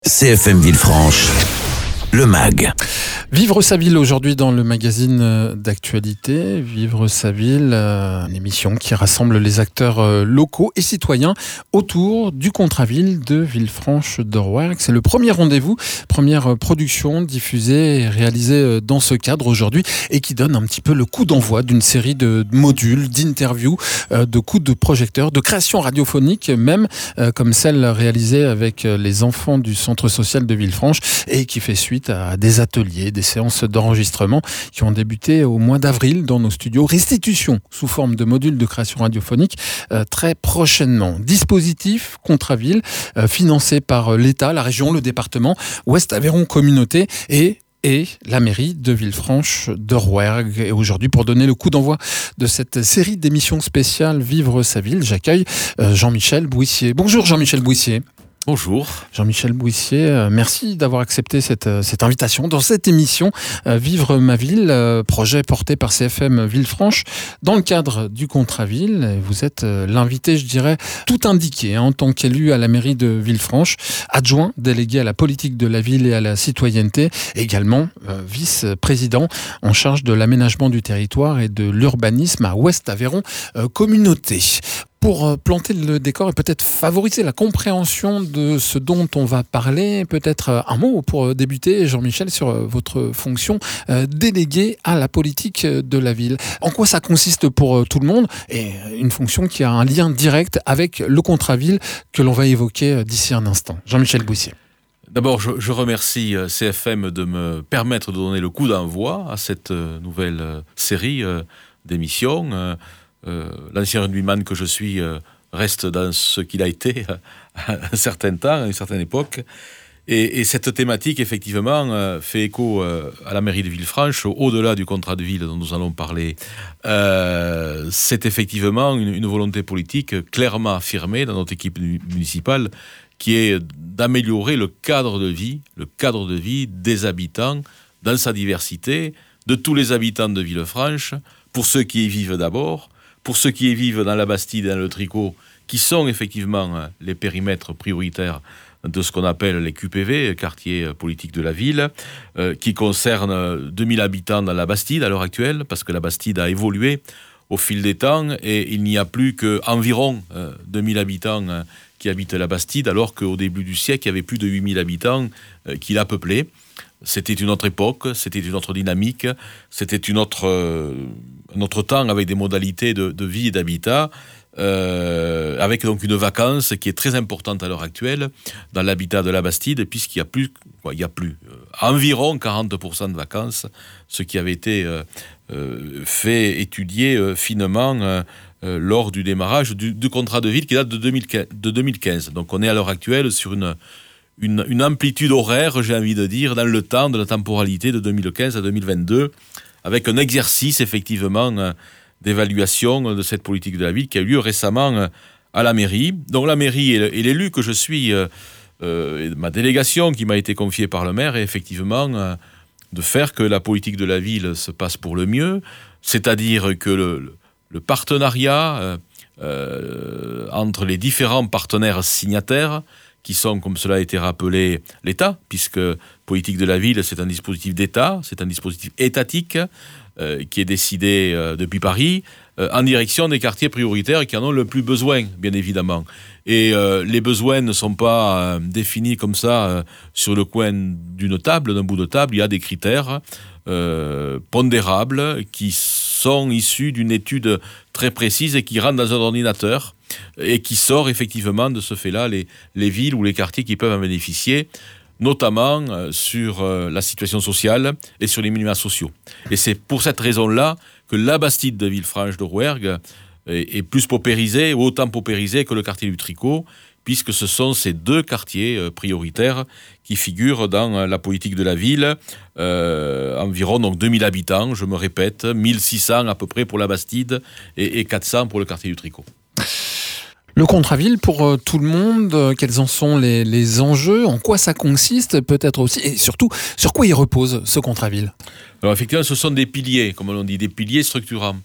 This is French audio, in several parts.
CFM Villefranche, le MAG. Vivre sa ville aujourd'hui dans le magazine d'actualité. Vivre sa ville, une émission qui rassemble les acteurs locaux et citoyens autour du Contraville de Villefranche-de-Rouergue. C'est le premier rendez-vous, première production diffusée et réalisée dans ce cadre aujourd'hui et qui donne un petit peu le coup d'envoi d'une série de modules, d'interviews, de coups de projecteur, de créations radiophoniques même, comme celle réalisée avec les enfants du centre social de Villefranche et qui fait suite à des ateliers, des séances d'enregistrement qui ont débuté au mois d'avril dans nos studios. Restitution sous forme de modules de création radiophonique très prochainement. Dispositif Contraville, financé par l'État, la région, le département, Ouest-Aveyron Communauté et la mairie de Villefranche-de-Rouergue. Et aujourd'hui, pour donner le coup d'envoi de cette série d'émissions spéciales Vivre sa ville, j'accueille Jean-Michel Bouissier. Bonjour Jean-Michel Bouissier. Bonjour. Jean-Michel Bouissier, merci d'avoir accepté cette invitation dans cette émission Vivre ma ville, projet porté par CFM Villefranche dans le cadre du Contraville. Vous êtes l'invité, je dirais, tout indiqué en tant qu'élu à la mairie de Villefranche, adjoint délégué à la politique de la ville et à la citoyenneté, également vice-président en charge de l'aménagement du territoire et de l'urbanisme à Ouest-Aveyron Communauté. Pour planter le décor et peut-être favoriser la compréhension de ce dont on va parler, peut-être un mot pour débuter, Jean-Michel, sur votre fonction délégué à la politique de la ville. En quoi ça consiste pour tout le monde et une fonction qui a un lien direct avec le Contraville que l'on va évoquer d'ici un instant. Jean-Michel Bouissier. D'abord, je remercie CFM de me permettre de donner le coup d'envoi à cette nouvelle série d'émissions. L'ancien rugbyman que je suis reste dans ce qu'il a été à un certain temps, à une certaine époque. Et cette thématique, effectivement, fait écho à la mairie de Villefranche, au-delà du contrat de ville dont nous allons parler. C'est effectivement une volonté politique clairement affirmée dans notre équipe municipale, qui est d'améliorer le cadre de vie des habitants, dans sa diversité, de tous les habitants de Villefranche, pour ceux qui y vivent d'abord, pour ceux qui y vivent dans la Bastide et dans le Tricot, qui sont effectivement les périmètres prioritaires de ce qu'on appelle les QPV, quartiers politiques de la ville, qui concernent 2000 habitants dans la Bastide à l'heure actuelle, parce que la Bastide a évolué au fil des temps et il n'y a plus qu'environ 2000 habitants qui habitent la Bastide, alors qu'au début du siècle, il y avait plus de 8000 habitants qui la peuplaient. C'était une autre époque, c'était une autre dynamique, c'était un autre temps avec des modalités de vie et d'habitat, avec donc une vacance qui est très importante à l'heure actuelle dans l'habitat de la Bastide, puisqu'il y a plus environ 40% de vacances, ce qui avait été fait étudier finement lors du démarrage du contrat de ville qui date de 2015. Donc on est à l'heure actuelle sur une amplitude horaire, j'ai envie de dire, dans le temps de la temporalité de 2015 à 2022, avec un exercice, effectivement, d'évaluation de cette politique de la ville qui a eu lieu récemment à la mairie. Donc la mairie et l'élu que je suis, ma délégation qui m'a été confiée par le maire, est effectivement de faire que la politique de la ville se passe pour le mieux, c'est-à-dire que le partenariat entre les différents partenaires signataires, qui sont, comme cela a été rappelé, l'État, puisque politique de la ville, c'est un dispositif d'État, c'est un dispositif étatique qui est décidé depuis Paris, en direction des quartiers prioritaires qui en ont le plus besoin, bien évidemment. Et les besoins ne sont pas définis comme ça sur le coin d'une table, d'un bout de table. Il y a des critères pondérables qui sont issus d'une étude très précise et qui rentrent dans un ordinateur et qui sort effectivement de ce fait-là les villes ou les quartiers qui peuvent en bénéficier, notamment sur la situation sociale et sur les minima sociaux. Et c'est pour cette raison-là que la Bastide de Villefranche-de-Rouergue est plus paupérisée, ou autant paupérisée que le quartier du Tricot, puisque ce sont ces deux quartiers prioritaires qui figurent dans la politique de la ville. Environ donc 2000 habitants, je me répète, 1600 à peu près pour la Bastide et 400 pour le quartier du Tricot. Le Contraville pour tout le monde, quels en sont les enjeux, en quoi ça consiste peut-être aussi, et surtout, sur quoi il repose ce Contraville ? Alors effectivement, ce sont des piliers, comme on dit, des piliers structurants.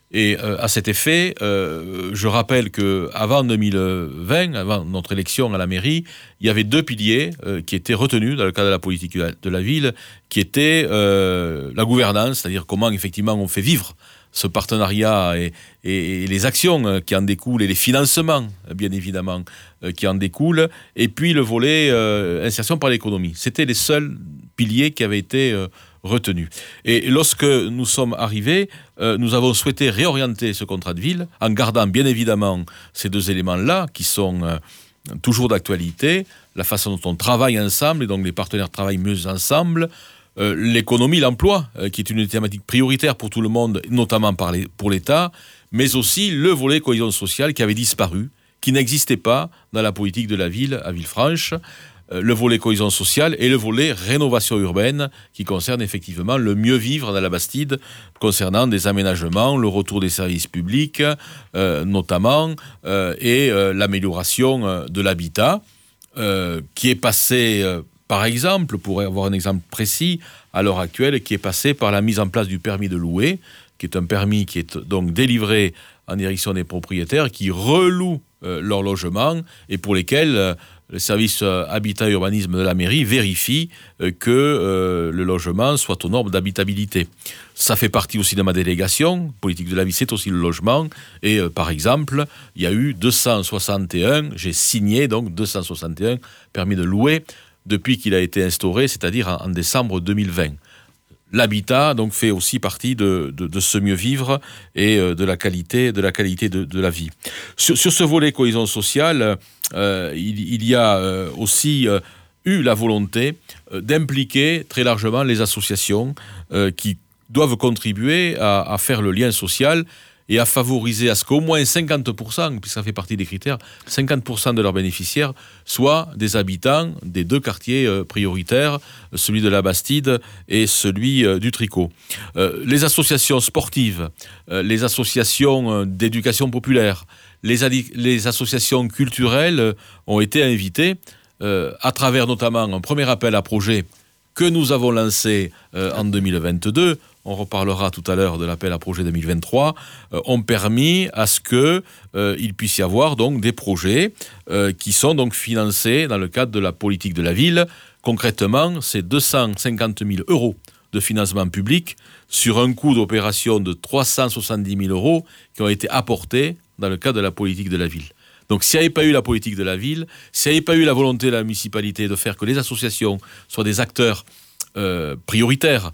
Et à cet effet, je rappelle qu'avant 2020, avant notre élection à la mairie, il y avait 2 piliers qui étaient retenus dans le cadre de la politique de la ville, qui étaient la gouvernance, c'est-à-dire comment effectivement on fait vivre ce partenariat et les actions qui en découlent et les financements, bien évidemment, qui en découlent, et puis le volet insertion par l'économie. C'était les seuls piliers qui avaient été retenus. Et lorsque nous sommes arrivés, nous avons souhaité réorienter ce contrat de ville en gardant bien évidemment ces 2 éléments-là qui sont toujours d'actualité, la façon dont on travaille ensemble et donc les partenaires travaillent mieux ensemble, l'économie, l'emploi, qui est une thématique prioritaire pour tout le monde, notamment pour l'État, mais aussi le volet cohésion sociale qui avait disparu, qui n'existait pas dans la politique de la ville à Villefranche, le volet cohésion sociale et le volet rénovation urbaine qui concerne effectivement le mieux vivre dans la Bastide, concernant des aménagements, le retour des services publics notamment, et l'amélioration de l'habitat, qui est passé... par exemple, pour avoir un exemple précis, à l'heure actuelle, qui est passé par la mise en place du permis de louer, qui est un permis qui est donc délivré en direction des propriétaires qui relouent leur logement et pour lesquels le service habitat et urbanisme de la mairie vérifie que le logement soit aux normes d'habitabilité. Ça fait partie aussi de ma délégation. Politique de la vie, c'est aussi le logement. Et par exemple, il y a eu 261, j'ai signé donc 261 permis de louer depuis qu'il a été instauré, c'est-à-dire en décembre 2020. L'habitat donc fait aussi partie de ce mieux vivre et de la qualité de la vie. Sur ce volet cohésion sociale, il y a aussi eu la volonté d'impliquer très largement les associations qui doivent contribuer à faire le lien social et à favoriser à ce qu'au moins 50%, puisque ça fait partie des critères, 50% de leurs bénéficiaires soient des habitants des 2 quartiers prioritaires, celui de la Bastide et celui du Tricot. Les associations sportives, les associations d'éducation populaire, les associations culturelles ont été invitées à travers notamment un premier appel à projet que nous avons lancé en 2022, on reparlera tout à l'heure de l'appel à projet 2023, ont permis à ce qu'il puisse y avoir donc des projets qui sont donc financés dans le cadre de la politique de la ville. Concrètement, c'est 250 000 € de financement public sur un coût d'opération de 370 000 € qui ont été apportés dans le cadre de la politique de la ville. Donc s'il n'y avait pas eu la politique de la ville, s'il n'y avait pas eu la volonté de la municipalité de faire que les associations soient des acteurs prioritaires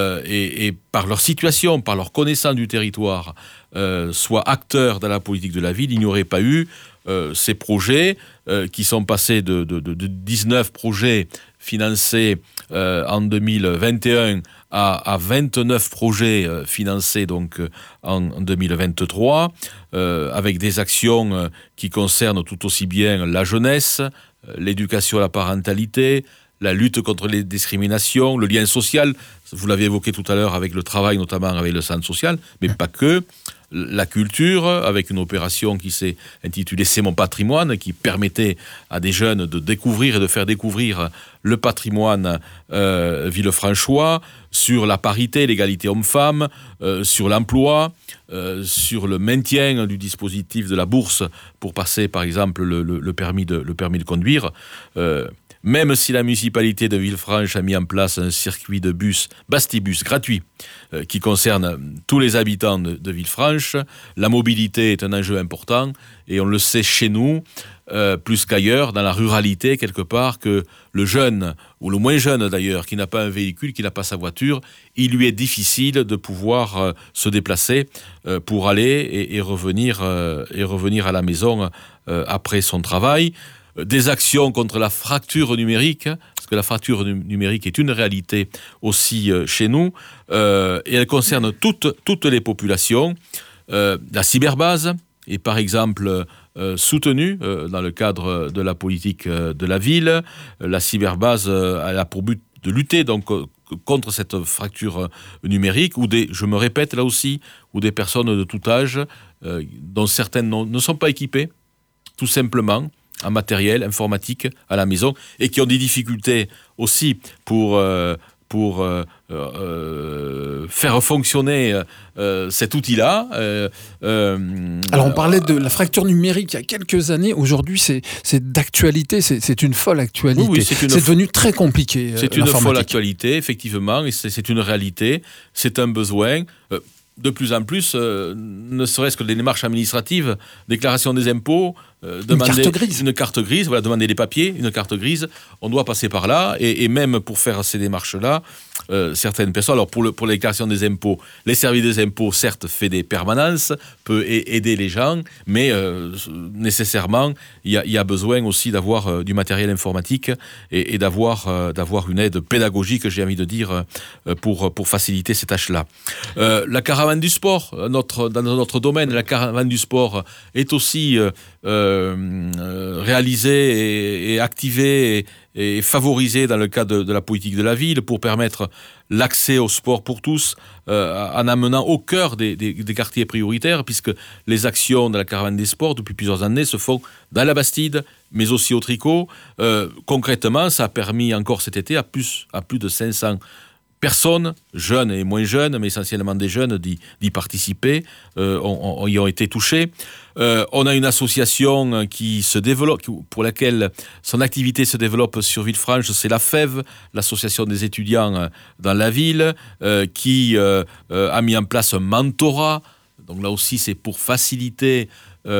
et par leur situation, par leur connaissance du territoire, soient acteurs dans la politique de la ville, il n'y aurait pas eu ces projets qui sont passés de 19 projets financés en 2021 à 29 projets financés donc en 2023, avec des actions qui concernent tout aussi bien la jeunesse, l'éducation à la parentalité, la lutte contre les discriminations, le lien social, vous l'avez évoqué tout à l'heure avec le travail, notamment avec le centre social, mais pas que, la culture, avec une opération qui s'est intitulée « C'est mon patrimoine », qui permettait à des jeunes de découvrir et de faire découvrir le patrimoine villefranchois, sur la parité, l'égalité homme-femme, sur l'emploi, sur le maintien du dispositif de la bourse pour passer, par exemple, le permis de conduire. Même si la municipalité de Villefranche a mis en place un circuit de bus, Bastibus, gratuit, qui concerne tous les habitants de Villefranche, la mobilité est un enjeu important et on le sait chez nous, plus qu'ailleurs, dans la ruralité, quelque part, que le jeune, ou le moins jeune d'ailleurs, qui n'a pas un véhicule, qui n'a pas sa voiture, il lui est difficile de pouvoir se déplacer pour aller et revenir à la maison après son travail. Des actions contre la fracture numérique, parce que la fracture numérique est une réalité aussi chez nous, et elle concerne toutes les populations. La cyberbase est par exemple soutenue dans le cadre de la politique de la ville. La cyberbase elle a pour but de lutter donc contre cette fracture numérique, je me répète là aussi, où des personnes de tout âge, dont certaines ne sont pas équipées, tout simplement, en matériel informatique à la maison et qui ont des difficultés aussi pour pour faire fonctionner cet outil-là. Alors on parlait de la fracture numérique il y a quelques années. Aujourd'hui, c'est d'actualité, c'est une folle actualité. Oui, c'est devenu très compliqué. C'est une folle actualité, effectivement, et c'est une réalité, c'est un besoin. De plus en plus, ne serait-ce que les démarches administratives, déclaration des impôts, demander une carte grise, voilà, demander les papiers, une carte grise, on doit passer par là, et même pour faire ces démarches-là, certaines personnes, alors pour les déclarations des impôts, les services des impôts, certes, fait des permanences, peut aider les gens, mais nécessairement, il y a besoin aussi d'avoir du matériel informatique et d'avoir une aide pédagogique, j'ai envie de dire, pour faciliter ces tâches-là. La caravane du sport, dans notre domaine, la caravane du sport est aussi réalisée et activée et favorisée dans le cadre de la politique de la ville pour permettre l'accès au sport pour tous en amenant au cœur des quartiers prioritaires, puisque les actions de la caravane des sports depuis plusieurs années se font dans la Bastide, mais aussi au Tricot. Concrètement, ça a permis encore cet été à plus de 500 personnes, jeunes et moins jeunes, mais essentiellement des jeunes, d'y participer, y ont été touchés. On a une association qui se développe, pour laquelle son activité se développe sur Villefranche, c'est la FEV, l'association des étudiants dans la ville, qui a mis en place un mentorat. Donc là aussi, c'est pour faciliter à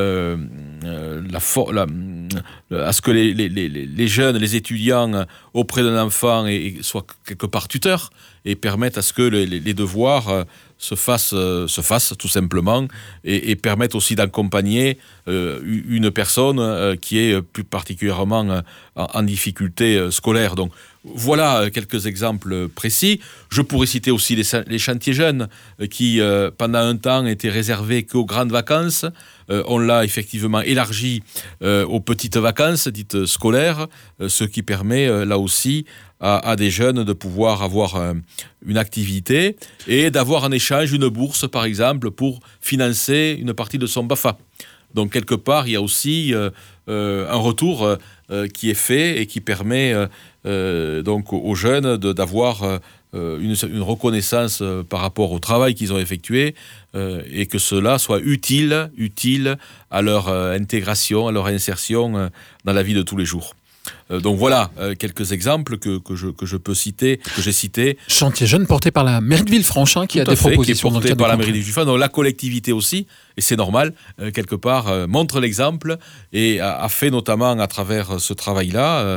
ce que les jeunes, les étudiants auprès d'un enfant soient quelque part tuteurs et permettent à ce que les devoirs se fassent tout simplement et permettent aussi d'accompagner une personne qui est plus particulièrement en difficulté scolaire. Donc voilà quelques exemples précis. Je pourrais citer aussi les chantiers jeunes qui, pendant un temps, étaient réservés qu'aux grandes vacances. On l'a effectivement élargi aux petites vacances dites scolaires, ce qui permet là aussi à des jeunes de pouvoir avoir une activité et d'avoir en échange une bourse, par exemple, pour financer une partie de son BAFA. Donc, quelque part, il y a aussi un retour qui est fait et qui permet donc aux jeunes d'avoir une reconnaissance par rapport au travail qu'ils ont effectué et que cela soit utile à leur intégration, à leur insertion dans la vie de tous les jours. Donc voilà quelques exemples que je peux citer, que j'ai cités. Chantier jeune porté par la mairie de Villefranche qui a des propositions qui est porté par la mairie de Villefranche. Donc la collectivité aussi, et c'est normal, quelque part, montre l'exemple et a fait notamment à travers ce travail-là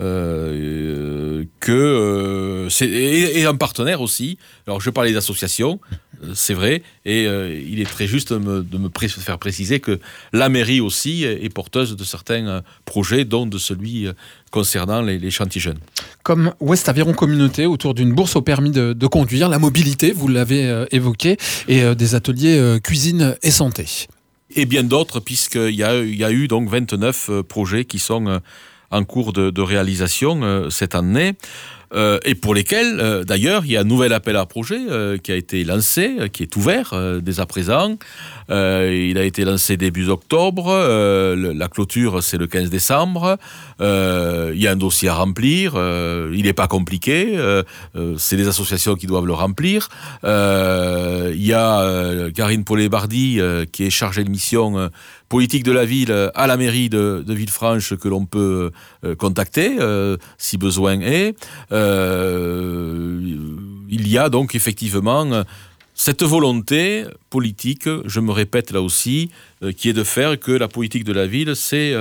et un partenaire aussi. Alors je parlais d'associations, c'est vrai, et il est très juste de me faire préciser que la mairie aussi est porteuse de certains projets, dont de celui concernant les chantiers jeunes. Comme Ouest Aveyron Communauté, autour d'une bourse au permis de conduire, la mobilité, vous l'avez évoqué, et des ateliers cuisine et santé. Et bien d'autres, puisqu'il y a eu donc 29 projets qui sont en cours de réalisation cette année. Et pour lesquels, d'ailleurs, il y a un nouvel appel à projet qui a été lancé, qui est ouvert dès à présent. Il a été lancé début octobre. La clôture, c'est le 15 décembre. Il y a un dossier à remplir. Il n'est pas compliqué. C'est les associations qui doivent le remplir. Il y a Karine Paulet-Bardy qui est chargée de mission politique de la ville à la mairie de Villefranche que l'on peut contacter si besoin est. Il y a donc effectivement cette volonté politique, je me répète là aussi, qui est de faire que la politique de la ville, c'est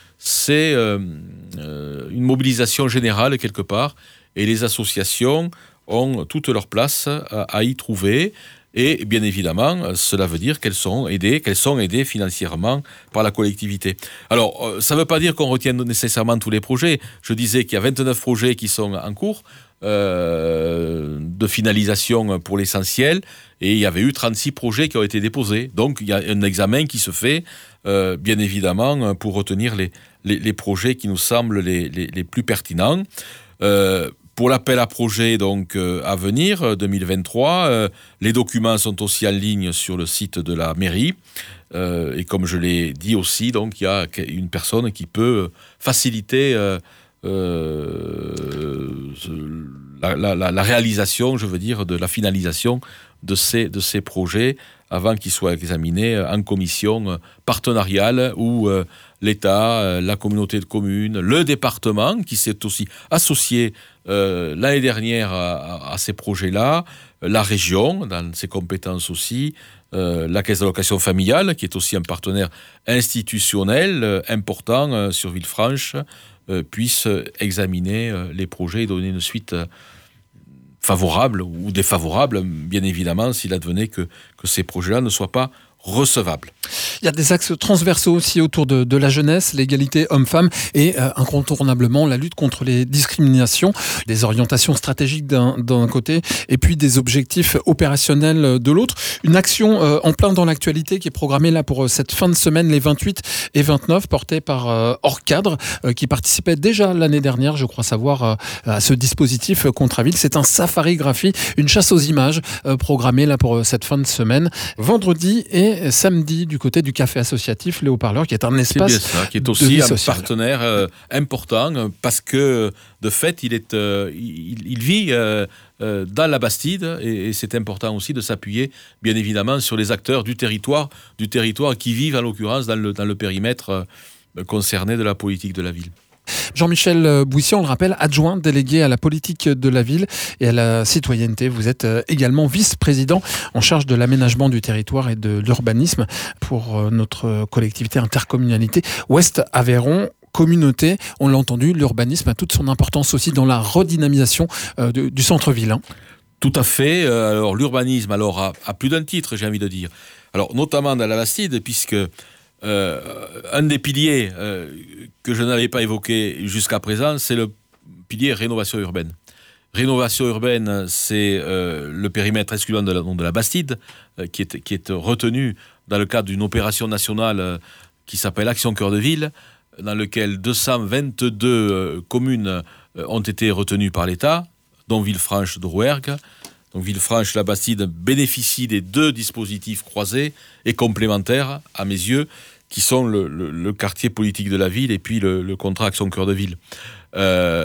une mobilisation générale quelque part, et les associations ont toute leur place à y trouver. Et bien évidemment, cela veut dire qu'elles sont aidées financièrement par la collectivité. Alors, ça ne veut pas dire qu'on retienne nécessairement tous les projets. Je disais qu'il y a 29 projets qui sont en cours de finalisation pour l'essentiel, et il y avait eu 36 projets qui ont été déposés. Donc, il y a un examen qui se fait, bien évidemment, pour retenir les projets qui nous semblent les plus pertinents. Pour l'appel à projet donc à venir 2023, les documents sont aussi en ligne sur le site de la mairie et comme je l'ai dit aussi, donc il y a une personne qui peut faciliter la la réalisation, je veux dire, de la finalisation de ces projets avant qu'ils soient examinés en commission partenariale où l'État, la communauté de communes, le département qui s'est aussi associé l'année dernière à ces projets-là, la région dans ses compétences aussi, la caisse d'allocation familiale qui est aussi un partenaire institutionnel important sur Villefranche, puisse examiner les projets et donner une suite favorable ou défavorable, bien évidemment, s'il advenait que ces projets-là ne soient pas recevables. Il y a des axes transversaux aussi autour de la jeunesse, l'égalité homme-femme et incontournablement la lutte contre les discriminations, des orientations stratégiques d'un côté et puis des objectifs opérationnels de l'autre. Une action en plein dans l'actualité qui est programmée là pour cette fin de semaine, les 28 et 29, portée par Hors-Cadre, qui participait déjà l'année dernière, je crois savoir, à ce dispositif Contraville. C'est un safari-graphie, une chasse aux images programmée là pour cette fin de semaine, vendredi et samedi du côté du café associatif Les Haut-Parleurs, qui est un espace de vie sociale. Qui est aussi un partenaire important parce que de fait il vit dans la Bastide et c'est important aussi de s'appuyer bien évidemment sur les acteurs du territoire qui vivent en l'occurrence dans le périmètre concerné de la politique de la ville. Jean-Michel Bouissier, on le rappelle, adjoint délégué à la politique de la ville et à la citoyenneté. Vous êtes également vice-président en charge de l'aménagement du territoire et de l'urbanisme pour notre collectivité intercommunalité Ouest-Aveyron. Communauté, on l'a entendu, l'urbanisme a toute son importance aussi dans la redynamisation du centre-ville. Tout à fait. Alors l'urbanisme, à plus d'un titre, j'ai envie de dire. Alors notamment dans la Bastide, puisque un des piliers que je n'avais pas évoqué jusqu'à présent, c'est le pilier rénovation urbaine. Rénovation urbaine, c'est le périmètre excluant de la Bastide, qui est retenu dans le cadre d'une opération nationale qui s'appelle Action Cœur de Ville, dans lequel 222 communes ont été retenues par l'État, dont Villefranche de Rouergue. Donc Villefranche, la Bastide bénéficie des deux dispositifs croisés et complémentaires, à mes yeux, qui sont le quartier politique de la ville et puis le contrat Action Cœur de Ville. Dans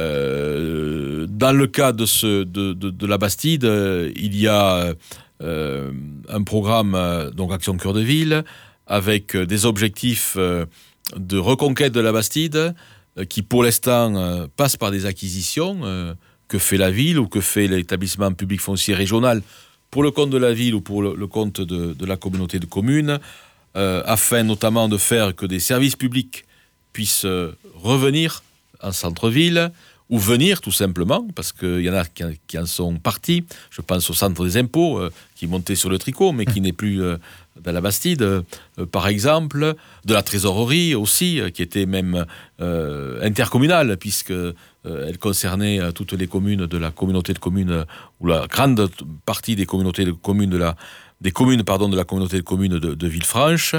le cas de la Bastide, il y a un programme, donc Action Cœur de Ville, avec des objectifs de reconquête de la Bastide, qui pour l'instant passent par des acquisitions que fait la ville ou que fait l'établissement public foncier régional pour le compte de la ville ou pour le compte de la communauté de communes, afin notamment de faire que des services publics puissent revenir en centre-ville ou venir tout simplement, parce qu'il y en a qui en sont partis. Je pense au centre des impôts qui montait sur le tricot mais qui n'est plus dans la Bastide, par exemple, de la trésorerie aussi, qui était même intercommunale, puisque elle concernait toutes les communes de la communauté de communes, ou la grande partie des communautés de communes de la communauté de communes de Villefranche.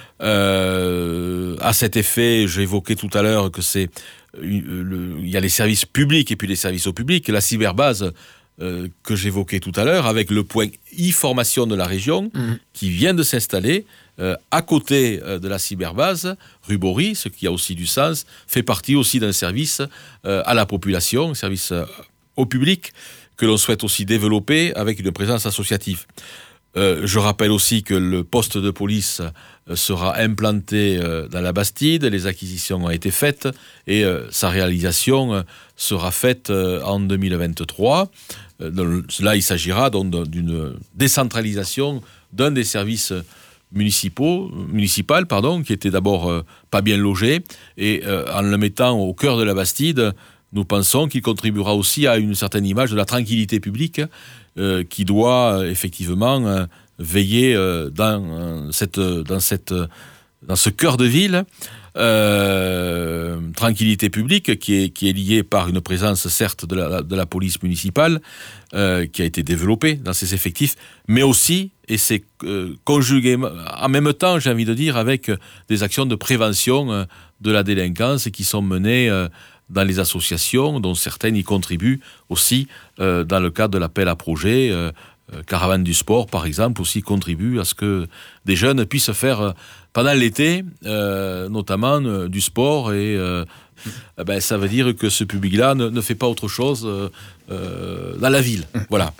À cet effet, j'évoquais tout à l'heure que il y a les services publics et puis les services au public. La cyberbase que j'évoquais tout à l'heure, avec le point e-formation de la région qui vient de s'installer à côté de la cyberbase, rue Bory, ce qui a aussi du sens, fait partie aussi d'un service à la population, un service au public que l'on souhaite aussi développer avec une présence associative. Je rappelle aussi que le poste de police sera implanté dans la Bastide, les acquisitions ont été faites et sa réalisation sera faite en 2023. Là, il s'agira donc d'une décentralisation d'un des services municipal, qui était d'abord pas bien logé, et en le mettant au cœur de la Bastide, nous pensons qu'il contribuera aussi à une certaine image de la tranquillité publique qui doit effectivement veiller dans ce cœur de ville, tranquillité publique qui est liée par une présence certes de la police municipale qui a été développée dans ses effectifs, mais aussi, et c'est conjugué en même temps, j'ai envie de dire, avec des actions de prévention de la délinquance qui sont menées dans les associations, dont certaines y contribuent aussi dans le cadre de l'appel à projets Caravane du sport, par exemple, aussi contribue à ce que des jeunes puissent faire pendant l'été, notamment du sport. Et ça veut dire que ce public-là ne fait pas autre chose dans la ville. Voilà.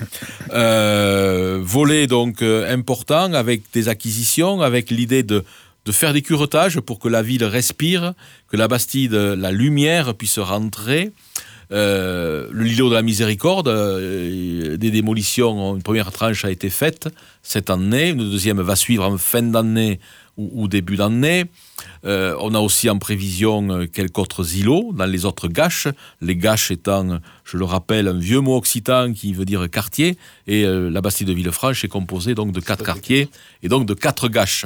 Volet donc important avec des acquisitions, avec l'idée de faire des curetages pour que la ville respire, que la Bastide, la lumière puisse rentrer. Le Lilo de la Miséricorde, des démolitions, une première tranche a été faite cette année, une deuxième va suivre en fin d'année ou début d'année. On a aussi en prévision quelques autres îlots dans les autres gâches, les gâches étant, je le rappelle, un vieux mot occitan qui veut dire quartier, et la Bastide de Villefranche est composée donc de 4 quartiers et donc de 4 gâches.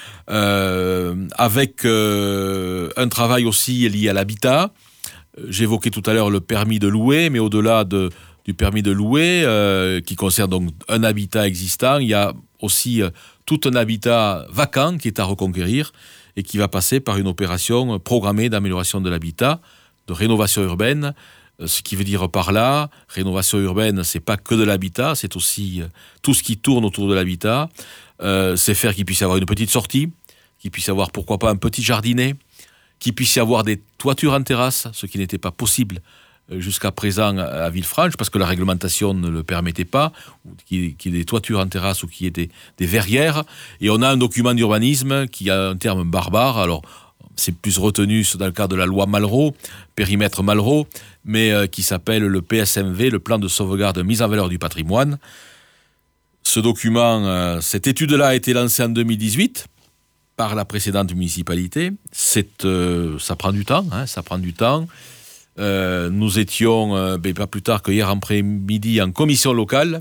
Avec un travail aussi lié à l'habitat. J'évoquais tout à l'heure le permis de louer, mais au-delà du permis de louer, qui concerne donc un habitat existant, il y a aussi tout un habitat vacant qui est à reconquérir et qui va passer par une opération programmée d'amélioration de l'habitat, de rénovation urbaine. Ce qui veut dire par là, rénovation urbaine, c'est pas que de l'habitat, c'est aussi tout ce qui tourne autour de l'habitat. C'est faire qu'il puisse y avoir une petite sortie, qu'il puisse y avoir pourquoi pas un petit jardinet, qu'il puisse y avoir des toitures en terrasse, ce qui n'était pas possible jusqu'à présent à Villefranche, parce que la réglementation ne le permettait pas, qu'il y ait des toitures en terrasse ou qu'il y ait des verrières. Et on a un document d'urbanisme qui a un terme barbare, alors c'est plus retenu dans le cadre de la loi Malraux, périmètre Malraux, mais qui s'appelle le PSMV, le plan de sauvegarde mise en valeur du patrimoine. Ce document, cette étude-là a été lancée en 2018, par la précédente municipalité. Ça prend du temps, ça prend du temps. Nous étions, pas plus tard que hier après-midi, en commission locale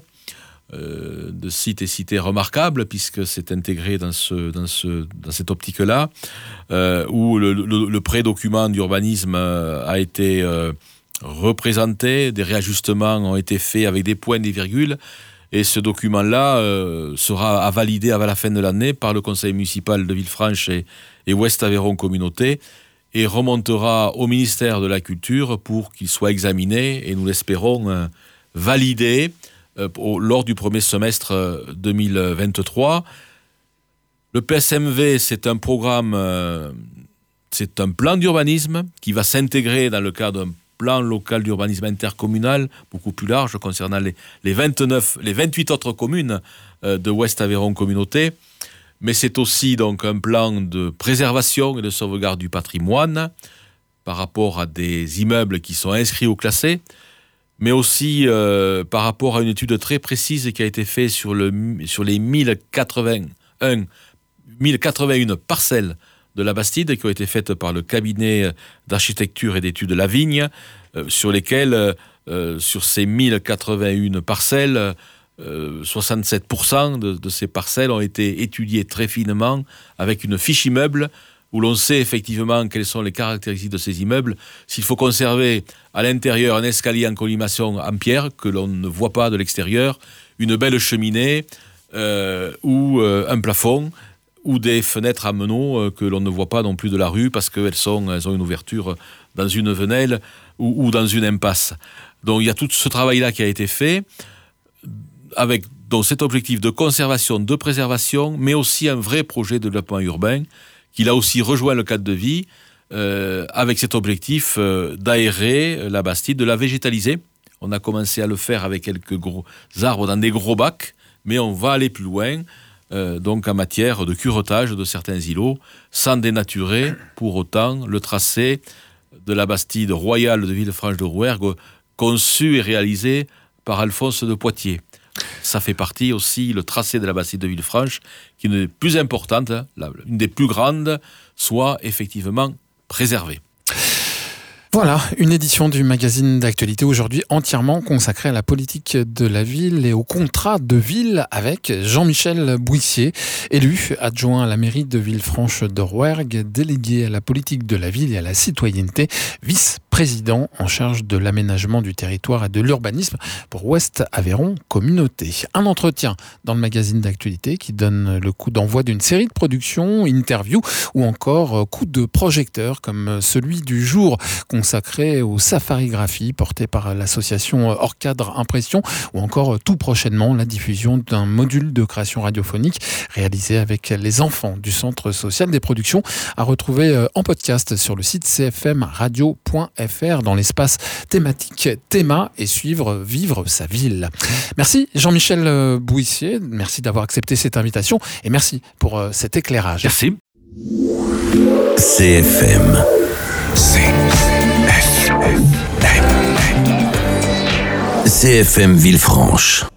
de sites et cités remarquables, puisque c'est intégré dans cette optique-là, où le pré-document d'urbanisme a été représenté, des réajustements ont été faits avec des points, des virgules. Et ce document-là sera à valider avant la fin de l'année par le conseil municipal de Villefranche et Ouest-Aveyron Communauté et remontera au ministère de la Culture pour qu'il soit examiné et nous l'espérons validé lors du premier semestre 2023. Le PSMV, c'est un programme, c'est un plan d'urbanisme qui va s'intégrer dans le cadre d'un plan local d'urbanisme intercommunal, beaucoup plus large, concernant les 28 autres communes de Ouest-Aveyron Communauté. Mais c'est aussi donc un plan de préservation et de sauvegarde du patrimoine par rapport à des immeubles qui sont inscrits ou classés, mais aussi par rapport à une étude très précise qui a été faite sur les 1081 parcelles de la Bastide, qui ont été faites par le cabinet d'architecture et d'études Lavigne, sur lesquelles, sur ces 1081 parcelles, 67% de ces parcelles ont été étudiées très finement avec une fiche immeuble où l'on sait effectivement quelles sont les caractéristiques de ces immeubles. S'il faut conserver à l'intérieur un escalier en colimaçon en pierre que l'on ne voit pas de l'extérieur, une belle cheminée ou un plafond, ou des fenêtres à meneaux que l'on ne voit pas non plus de la rue parce qu'elles ont une ouverture dans une venelle ou dans une impasse. Donc il y a tout ce travail-là qui a été fait avec donc cet objectif de conservation, de préservation, mais aussi un vrai projet de développement urbain qui là aussi rejoint le cadre de vie avec cet objectif d'aérer la Bastide, de la végétaliser. On a commencé à le faire avec quelques gros arbres dans des gros bacs, mais on va aller plus loin. Donc en matière de curetage de certains îlots, sans dénaturer pour autant le tracé de la Bastide royale de Villefranche de Rouergue, conçu et réalisé par Alphonse de Poitiers. Ça fait partie aussi, le tracé de la Bastide de Villefranche, qui est une des plus importantes, une des plus grandes, soit effectivement préservée. Voilà, une édition du magazine d'actualité aujourd'hui entièrement consacrée à la politique de la ville et au contrat de ville avec Jean-Michel Bouissier, élu adjoint à la mairie de Villefranche de Rouergue, délégué à la politique de la ville et à la citoyenneté, vice-président en charge de l'aménagement du territoire et de l'urbanisme pour Ouest-Aveyron Communauté. Un entretien dans le magazine d'actualité qui donne le coup d'envoi d'une série de productions, interviews ou encore coup de projecteur comme celui du jour consacré consacrée aux safarigraphies portées par l'association Hors Cadre Impression, ou encore tout prochainement la diffusion d'un module de création radiophonique réalisé avec les enfants du Centre social des productions, à retrouver en podcast sur le site cfmradio.fr dans l'espace thématique Théma, et suivre Vivre sa ville. Merci Jean-Michel Bouissier, merci d'avoir accepté cette invitation et merci pour cet éclairage. Merci. CFM. CFM Villefranche.